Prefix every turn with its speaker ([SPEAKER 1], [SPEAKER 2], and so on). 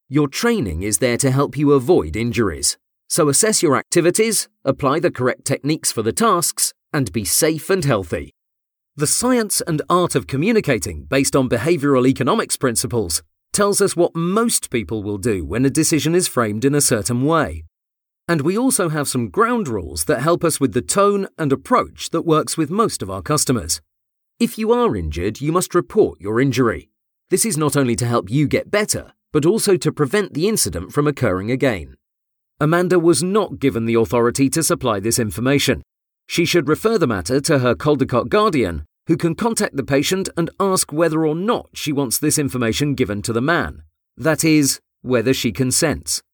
[SPEAKER 1] Your training is there to help you avoid injuries. So assess your activities, apply the correct techniques for the tasks, and be safe and healthy. The science and art of communicating based on behavioral economics principles tells us what most people will do when a decision is framed in a certain way. And we also have some ground rules that help us with the tone and approach that works with most of our customers. If you are injured, you must report your injury. This is not only to help you get better, but also to prevent the incident from occurring again. Amanda was not given the authority to supply this information. She should refer the matter to her Caldecott guardian, who can contact the patient and ask whether or not she wants this information given to the man. That is, whether she consents.